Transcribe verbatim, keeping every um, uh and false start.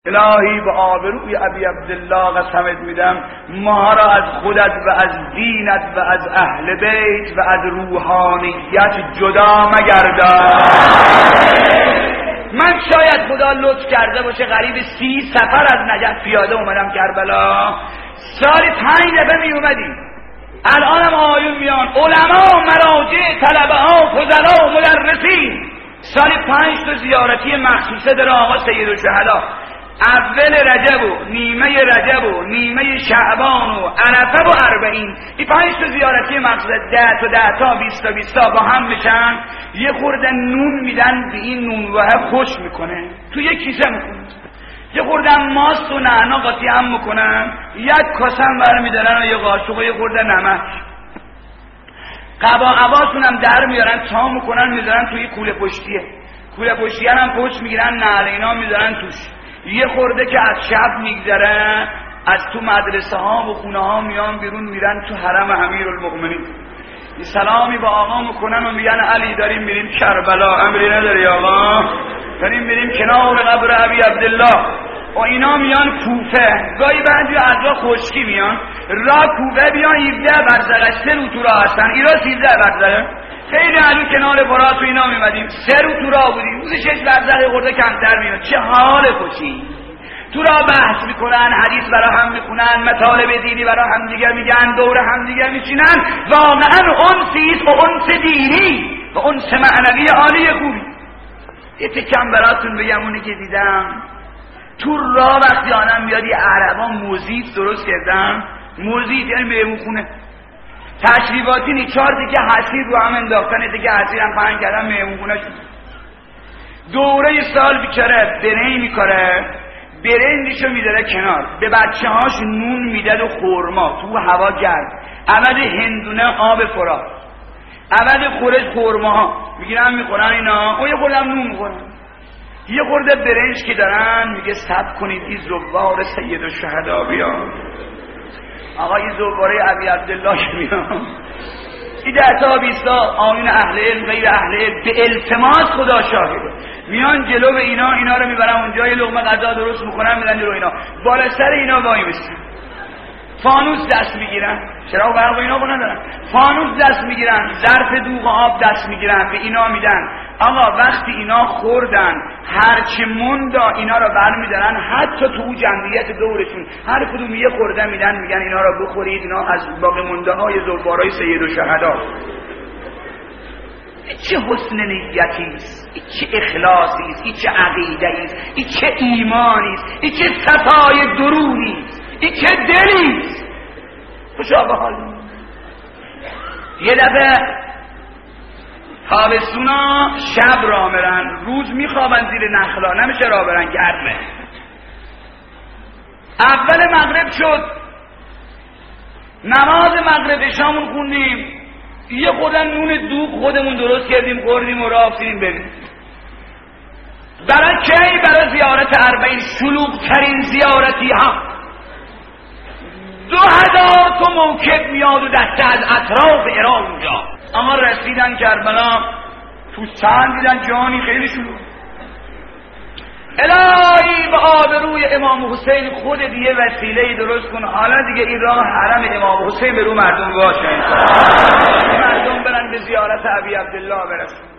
الهی به آبروی ابی عبدالله قسمت میدم ما را از خودت و از دینت و از اهل بیت و از روحانیت جدا مگردان. من شاید خدا لطف کرده باشه قریب سی سفر از نجف پیاده اومدم کربلا، سالی پنج دفعه می اومدیم، الانم آیون میان، علما، مراجع، طلبه ها، فضلا و مدرسین، سالی پنج تا زیارتی مخصوصه داره آقا سیدالشهدا، اول رجب و نیمه رجب و نیمه شعبان و عرفه و اربعین، این پنج تا زیارتی مقصود ده تا ده تا بیست تا بیست تا با هم میشن، یه خورده نون میدن به این نونوه خوش میکنه، تو یک کیسه میکنه، یه خورده ماست و نعنا قاطی هم میکنن، یک کاسم برمیدارن و یه قاشق و یه خورده نمک، قبا عباشون هم در میارن تا میکنن میذارن توی کوله پشتیه، کوله پشتیه هم پشت میگیرن، نعل اینا میذارن توش، یه خورده که از شب میگذره از تو مدرسه ها و خونه ها میان بیرون میرن تو حرم امیرالمؤمنین، سلامی با آقا میکنن و میگن علی داریم میریم کربلا، امری نداری آقا، داریم میریم کنار قبر ابی عبدالله، و اینا میان کوفه، گاهی بعضی از خشکی میان را کوفه بیان هفده برزقش سه رو تو راه هستن، ایرا سیزده برزقه، خیلی علو کنار فرات و اینا میمدیم، سه رو تو راه بودیم، روز شش برزقه خورده کمتر میان، چه حال خوشی، تو راه بحث میکنن، حدیث برا هم میخونن، مطالب دینی برا هم دیگه میگن، دور هم دیگه میشینن، واقعا انسیست و انس دینی و انس معنوی عالی خوبی. یه تکم براتون بگم اونی که دیدم تو راه وقتی آنم بیاد یه عربان موزیت درست کردن، موزیت یعنی مهمون خونه، تشریفاتی نی، چهار دیگه حسیر رو هم انداختن، دیگه حسیر هم پهن کردن مهمون خونه شد، دوره سال بیچاره برهی میکاره، برندشو میداره کنار، به بچه هاش نون میداد و خورما تو هوا گرد، عوض هندونه آب فرات، عوض خورش خورما ها میگیرن میخورن اینا، او یه خوردم نون میخورن، یه خورده برنج که دارن میگه صبر کنید این زوار سیدالشهدا بیان، آقا این زواره ابی عبدالله بیان، این ده تا بیست تا آمین اهل علم غیر اهل علم به التماس خدا شاهد میان جلو به اینا، اینا رو میبرن اونجا، یه لقمه غذا درست میکنن میدن جلو اینا، بالا سر اینا وای میستن، فانوس دست میگیرن، چراغ برق اینا با ندارن، فانوس دست میگیرن، ظرف دوغ آب دست میگیرن به اینا میدن، آقا وقتی اینا خوردن هرچی موندا اینا رو برمیدارن، حتی تو جمعیت دورشون هر کدوم یه خورده میدن، میگن اینا رو بخورید، اینا از باقی مونده های زوارای سیدالشهدا. چه حسن نیتی است، چه اخلاصی است، چه عقیده است، چه ایمانی است، چه صفای درونی است، این چه دلی است، خوشا به حال. یه دفعه تابستونا شب را برن، روز میخوابن زیر نخلا، نمیشه را برن، گرمه. اول مغرب شد، نماز مغرب شامون خوندیم، یه خودن نون دوغ خودمون درست کردیم خوردیم و را افتیدیم بریم. برای کی؟ برای زیارت اربعین، شلوغ ترین زیارتی ها، دو هزار تا موکب میاد و دسته از اطراف عراق اونجا. اما رسیدن کربلا تو سن دیدن جانی خیلی شلوغ، الهی به آبروی امام حسین خود دیگه وسیله درست کن، حالا دیگه این راه حرم امام حسین به رو مردم باشه، مردم برن به زیارت ابی عبدالله برسن.